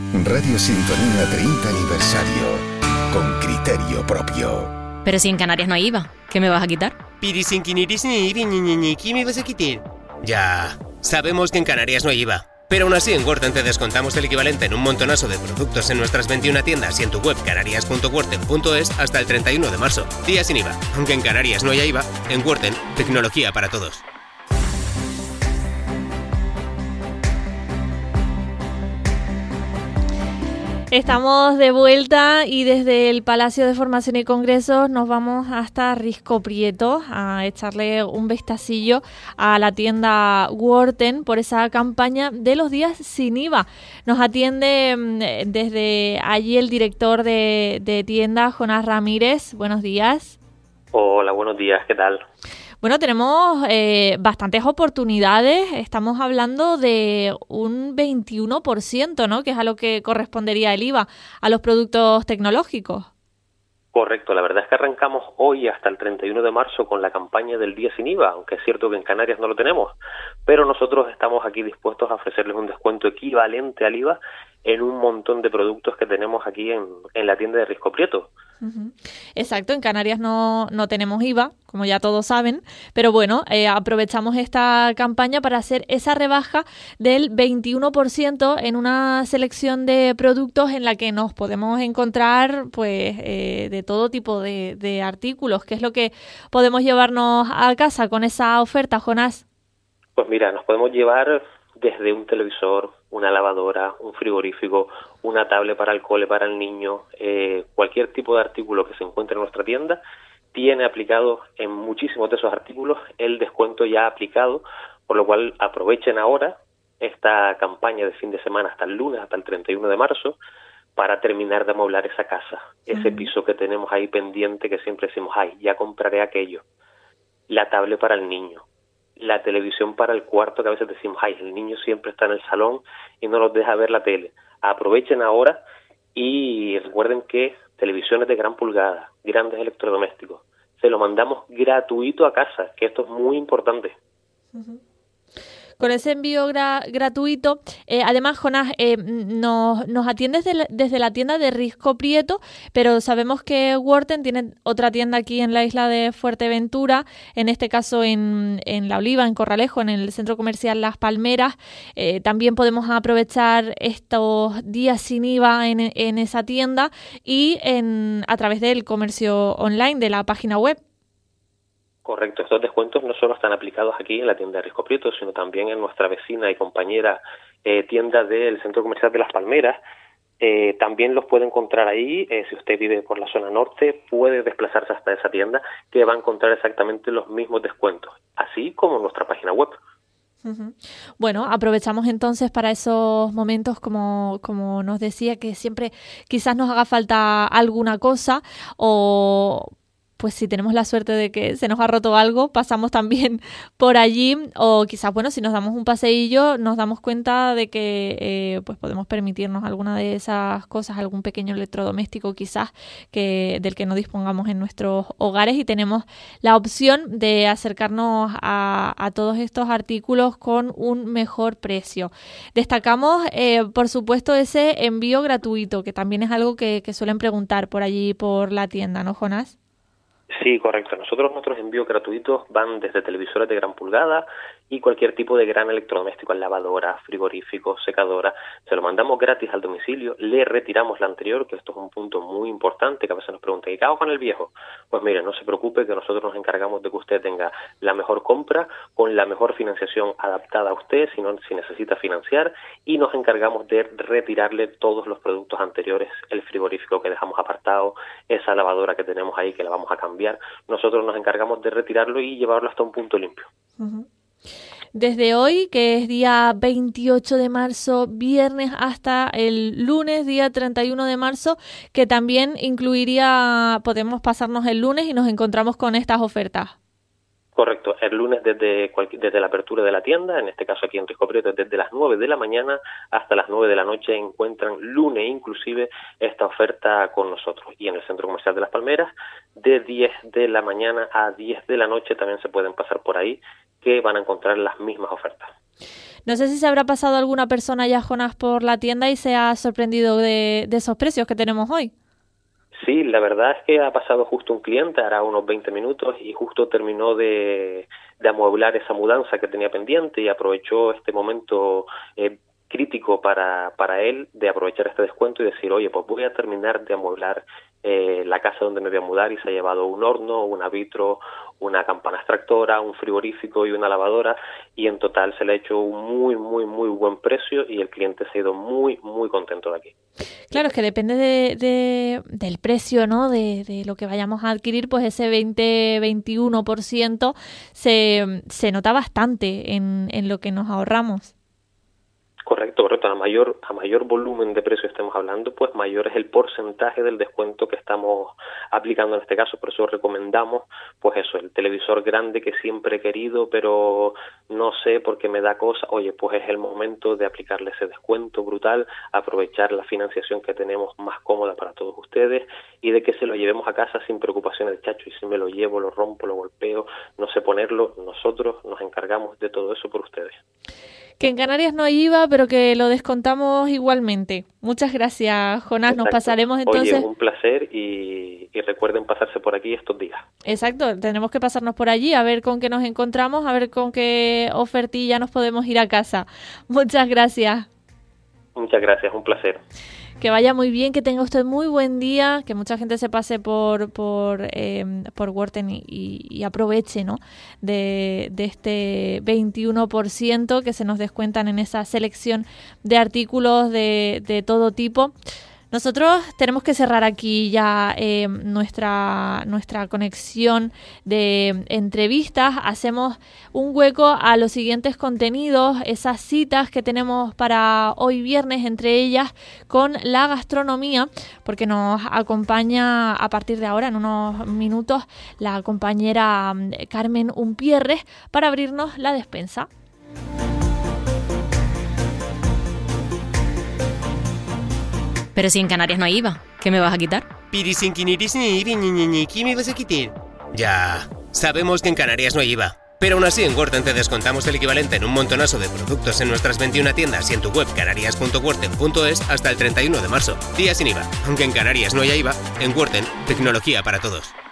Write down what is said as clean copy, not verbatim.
Radio Sintonía 30 aniversario. Con criterio propio. Pero si en Canarias no hay IVA, ¿qué me vas a quitar? ¿Qué me vas a quitar? Ya, sabemos que en Canarias no hay IVA. Pero aún así en Worten te descontamos el equivalente en un montonazo de productos en nuestras 21 tiendas y en tu web canarias.worten.es hasta el 31 de marzo. Día sin IVA. Aunque en Canarias no haya IVA, en Worten, tecnología para todos. Estamos de vuelta y desde el Palacio de Formación y Congresos nos vamos hasta Risco Prieto a echarle un vistacillo a la tienda Worten por esa campaña de los días sin IVA. Nos atiende desde allí el director de tienda, Jonás Ramírez. Buenos días. Hola, buenos días, ¿qué tal? Bueno, tenemos bastantes oportunidades. Estamos hablando de un 21%, ¿no? Que es a lo que correspondería el IVA a los productos tecnológicos. Correcto, la verdad es que arrancamos hoy hasta el 31 de marzo con la campaña del día sin IVA, aunque es cierto que en Canarias no lo tenemos, pero nosotros estamos aquí dispuestos a ofrecerles un descuento equivalente al IVA en un montón de productos que tenemos aquí en la tienda de Risco Prieto. Uh-huh. Exacto, en Canarias no tenemos IVA, como ya todos saben, pero bueno, aprovechamos esta campaña para hacer esa rebaja del 21% en una selección de productos en la que nos podemos encontrar pues de todo tipo de artículos. ¿Qué es lo que podemos llevarnos a casa con esa oferta, Jonás? Pues mira, nos podemos llevar desde un televisor, una lavadora, un frigorífico, una tablet para el cole, para el niño, cualquier tipo de artículo que se encuentre en nuestra tienda, tiene aplicado en muchísimos de esos artículos el descuento ya aplicado, por lo cual aprovechen ahora esta campaña de fin de semana hasta el lunes, hasta el 31 de marzo, para terminar de amueblar esa casa, ese piso que tenemos ahí pendiente que siempre decimos, ay, ya compraré aquello, la tablet para el niño, la televisión para el cuarto, que a veces decimos, ay, el niño siempre está en el salón y no nos deja ver la tele. Aprovechen ahora y recuerden que televisiones de gran pulgada, grandes electrodomésticos, se lo mandamos gratuito a casa, que esto es muy importante. Uh-huh. Con ese envío gratuito, además, Jonás, nos atiendes desde la tienda de Risco Prieto, pero sabemos que Worten tiene otra tienda aquí en la isla de Fuerteventura, en este caso en La Oliva, en Corralejo, en el centro comercial Las Palmeras. También podemos aprovechar estos días sin IVA en esa tienda y a través del comercio online de la página web. Correcto, estos descuentos no solo están aplicados aquí en la tienda de Risco Prieto, sino también en nuestra vecina y compañera tienda del Centro Comercial de Las Palmeras. También los puede encontrar ahí, si usted vive por la zona norte, puede desplazarse hasta esa tienda que va a encontrar exactamente los mismos descuentos, así como en nuestra página web. Uh-huh. Bueno, aprovechamos entonces para esos momentos, como nos decía, que siempre quizás nos haga falta alguna cosa o... pues si tenemos la suerte de que se nos ha roto algo, pasamos también por allí o quizás, bueno, si nos damos un paseillo nos damos cuenta de que pues podemos permitirnos alguna de esas cosas, algún pequeño electrodoméstico quizás del que no dispongamos en nuestros hogares y tenemos la opción de acercarnos a todos estos artículos con un mejor precio. Destacamos, por supuesto, ese envío gratuito, que también es algo que suelen preguntar por allí por la tienda, ¿no, Jonás? Sí, correcto. Nuestros envíos gratuitos van desde televisores de gran pulgada y cualquier tipo de gran electrodoméstico, lavadora, frigorífico, secadora. Se lo mandamos gratis al domicilio, le retiramos la anterior, que esto es un punto muy importante, que a veces nos preguntan, ¿y qué hago con el viejo? Pues mire, no se preocupe, que nosotros nos encargamos de que usted tenga la mejor compra, con la mejor financiación adaptada a usted, si necesita financiar, y nos encargamos de retirarle todos los productos anteriores, el frigorífico que dejamos apartado, esa lavadora que tenemos ahí que la vamos a cambiar. Nosotros nos encargamos de retirarlo y llevarlo hasta un punto limpio. Uh-huh. Desde hoy, que es día 28 de marzo, viernes, hasta el lunes, día 31 de marzo, que también podemos pasarnos el lunes y nos encontramos con estas ofertas. Correcto, el lunes desde la apertura de la tienda, en este caso aquí en Risco Prieto, desde las 9 de la mañana hasta las 9 de la noche encuentran lunes inclusive esta oferta con nosotros. Y en el Centro Comercial de Las Palmeras, de 10 de la mañana a 10 de la noche también se pueden pasar por ahí, que van a encontrar las mismas ofertas. No sé si se habrá pasado alguna persona ya, Jonás, por la tienda y se ha sorprendido de esos precios que tenemos hoy. Sí, la verdad es que ha pasado justo un cliente, hará unos 20 minutos, y justo terminó de amueblar esa mudanza que tenía pendiente y aprovechó este momento crítico para él de aprovechar este descuento y decir, oye, pues voy a terminar de amueblar la casa donde me voy a mudar, y se ha llevado un horno, una vitro, una campana extractora, un frigorífico y una lavadora, y en total se le ha hecho un muy buen precio y el cliente se ha ido muy contento de aquí. Claro, es que depende del precio, ¿no? De lo que vayamos a adquirir, pues ese 20-21% se nota bastante en lo que nos ahorramos. Correcto. A mayor volumen de precio estemos hablando, pues mayor es el porcentaje del descuento que estamos aplicando en este caso. Por eso recomendamos, pues eso, el televisor grande que siempre he querido, pero no sé por qué me da cosa. Oye, pues es el momento de aplicarle ese descuento brutal, aprovechar la financiación que tenemos más cómoda para todos ustedes y de que se lo llevemos a casa sin preocupaciones de chacho, y si me lo llevo, lo rompo, lo golpeo, no sé ponerlo. Nosotros nos encargamos de todo eso por ustedes. Que en Canarias no hay IVA, pero que lo descontamos igualmente. Muchas gracias, Jonás. Exacto. Nos pasaremos entonces. Oye, un placer, y recuerden pasarse por aquí estos días. Exacto, tenemos que pasarnos por allí a ver con qué nos encontramos, a ver con qué ofertilla nos podemos ir a casa. Muchas gracias. Muchas gracias, un placer. Que vaya muy bien, que tenga usted muy buen día, que mucha gente se pase por Worten y aproveche, ¿no? de este 21% que se nos descuentan en esa selección de artículos de todo tipo. Nosotros tenemos que cerrar aquí ya nuestra conexión de entrevistas. Hacemos un hueco a los siguientes contenidos, esas citas que tenemos para hoy viernes, entre ellas con la gastronomía, porque nos acompaña a partir de ahora, en unos minutos, la compañera Carmen Umpierres para abrirnos la despensa. Pero si en Canarias no hay IVA, ¿qué me vas a quitar? ¿Qué me vas a quitar? Ya, sabemos que en Canarias no hay IVA, pero aún así en Worten te descontamos el equivalente en un montonazo de productos en nuestras 21 tiendas y en tu web canarias.worten.es hasta el 31 de marzo. Día sin IVA. Aunque en Canarias no haya IVA, en Worten, tecnología para todos.